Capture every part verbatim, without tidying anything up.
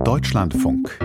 Deutschlandfunk.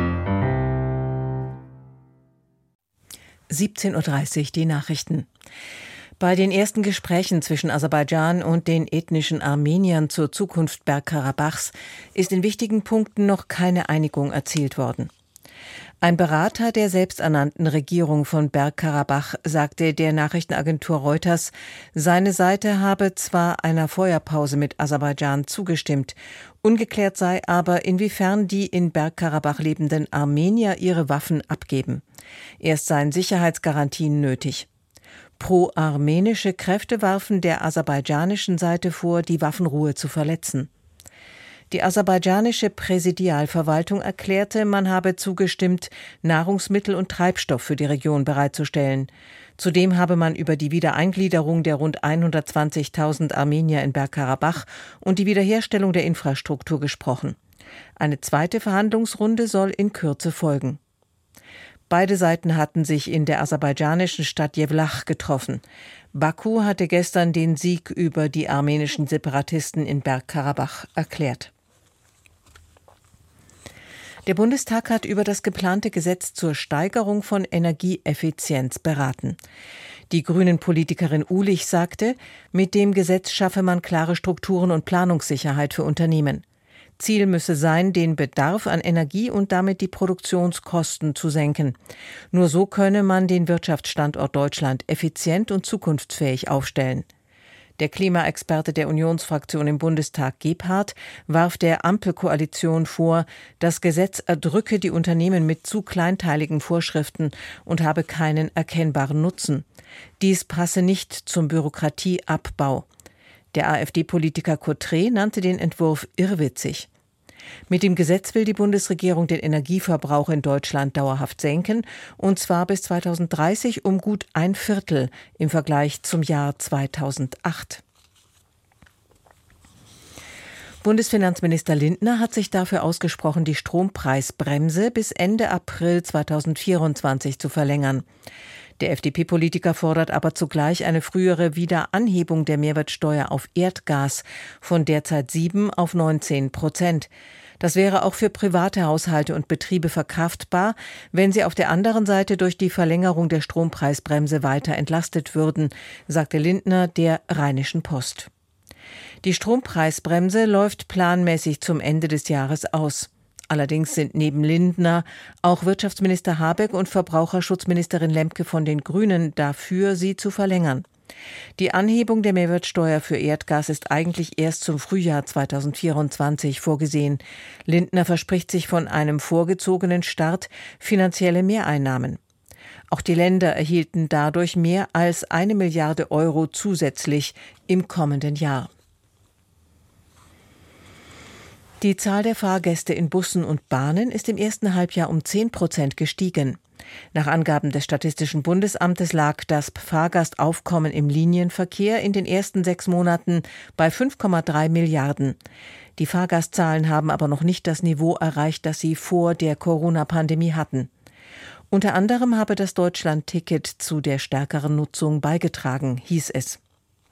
siebzehn Uhr dreißig, die Nachrichten. Bei den ersten Gesprächen zwischen Aserbaidschan und den ethnischen Armeniern zur Zukunft Bergkarabachs ist in wichtigen Punkten noch keine Einigung erzielt worden. Ein Berater der selbsternannten Regierung von Bergkarabach sagte der Nachrichtenagentur Reuters, seine Seite habe zwar einer Feuerpause mit Aserbaidschan zugestimmt, ungeklärt sei aber, inwiefern die in Bergkarabach lebenden Armenier ihre Waffen abgeben. Erst seien Sicherheitsgarantien nötig. Pro-armenische Kräfte warfen der aserbaidschanischen Seite vor, die Waffenruhe zu verletzen. Die aserbaidschanische Präsidialverwaltung erklärte, man habe zugestimmt, Nahrungsmittel und Treibstoff für die Region bereitzustellen. Zudem habe man über die Wiedereingliederung der rund hundertzwanzigtausend Armenier in Bergkarabach und die Wiederherstellung der Infrastruktur gesprochen. Eine zweite Verhandlungsrunde soll in Kürze folgen. Beide Seiten hatten sich in der aserbaidschanischen Stadt Jewlach getroffen. Baku hatte gestern den Sieg über die armenischen Separatisten in Bergkarabach erklärt. Der Bundestag hat über das geplante Gesetz zur Steigerung von Energieeffizienz beraten. Die Grünen-Politikerin Uhlich sagte, mit dem Gesetz schaffe man klare Strukturen und Planungssicherheit für Unternehmen. Ziel müsse sein, den Bedarf an Energie und damit die Produktionskosten zu senken. Nur so könne man den Wirtschaftsstandort Deutschland effizient und zukunftsfähig aufstellen. Der Klimaexperte der Unionsfraktion im Bundestag, Gebhardt, warf der Ampelkoalition vor, das Gesetz erdrücke die Unternehmen mit zu kleinteiligen Vorschriften und habe keinen erkennbaren Nutzen. Dies passe nicht zum Bürokratieabbau. Der AfD-Politiker Cottret nannte den Entwurf irrwitzig. Mit dem Gesetz will die Bundesregierung den Energieverbrauch in Deutschland dauerhaft senken, und zwar bis zweitausenddreißig um gut ein Viertel im Vergleich zum Jahr zweitausendacht. Bundesfinanzminister Lindner hat sich dafür ausgesprochen, die Strompreisbremse bis Ende April zweitausendvierundzwanzig zu verlängern. Der F D P-Politiker fordert aber zugleich eine frühere Wiederanhebung der Mehrwertsteuer auf Erdgas von derzeit sieben auf neunzehn Prozent. Das wäre auch für private Haushalte und Betriebe verkraftbar, wenn sie auf der anderen Seite durch die Verlängerung der Strompreisbremse weiter entlastet würden, sagte Lindner der Rheinischen Post. Die Strompreisbremse läuft planmäßig zum Ende des Jahres aus. Allerdings sind neben Lindner auch Wirtschaftsminister Habeck und Verbraucherschutzministerin Lemke von den Grünen dafür, sie zu verlängern. Die Anhebung der Mehrwertsteuer für Erdgas ist eigentlich erst zum Frühjahr zweitausendvierundzwanzig vorgesehen. Lindner verspricht sich von einem vorgezogenen Start finanzielle Mehreinnahmen. Auch die Länder erhielten dadurch mehr als eine Milliarde Euro zusätzlich im kommenden Jahr. Die Zahl der Fahrgäste in Bussen und Bahnen ist im ersten Halbjahr um zehn Prozent gestiegen. Nach Angaben des Statistischen Bundesamtes lag das Fahrgastaufkommen im Linienverkehr in den ersten sechs Monaten bei fünf Komma drei Milliarden. Die Fahrgastzahlen haben aber noch nicht das Niveau erreicht, das sie vor der Corona-Pandemie hatten. Unter anderem habe das Deutschland-Ticket zu der stärkeren Nutzung beigetragen, hieß es.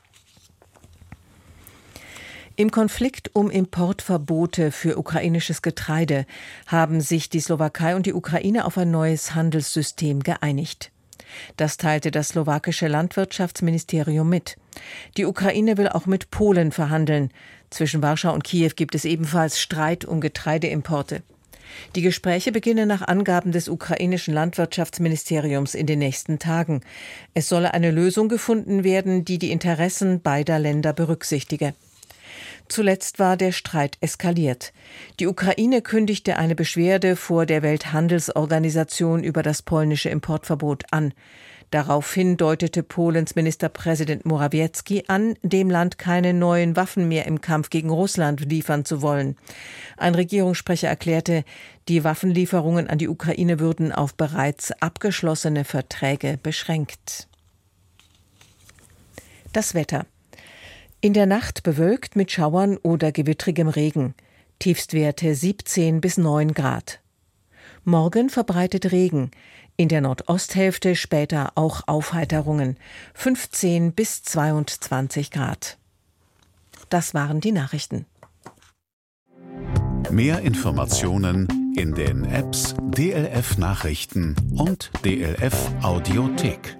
Im Konflikt um Importverbote für ukrainisches Getreide haben sich die Slowakei und die Ukraine auf ein neues Handelssystem geeinigt. Das teilte das slowakische Landwirtschaftsministerium mit. Die Ukraine will auch mit Polen verhandeln. Zwischen Warschau und Kiew gibt es ebenfalls Streit um Getreideimporte. Die Gespräche beginnen nach Angaben des ukrainischen Landwirtschaftsministeriums in den nächsten Tagen. Es solle eine Lösung gefunden werden, die die Interessen beider Länder berücksichtige. Zuletzt war der Streit eskaliert. Die Ukraine kündigte eine Beschwerde vor der Welthandelsorganisation über das polnische Importverbot an. Daraufhin deutete Polens Ministerpräsident Morawiecki an, dem Land keine neuen Waffen mehr im Kampf gegen Russland liefern zu wollen. Ein Regierungssprecher erklärte, die Waffenlieferungen an die Ukraine würden auf bereits abgeschlossene Verträge beschränkt. Das Wetter. In der Nacht bewölkt mit Schauern oder gewittrigem Regen. Tiefstwerte siebzehn bis neun Grad. Morgen verbreitet Regen. In der Nordosthälfte später auch Aufheiterungen. fünfzehn bis zweiundzwanzig Grad. Das waren die Nachrichten. Mehr Informationen in den Apps D L F Nachrichten und D L F Audiothek.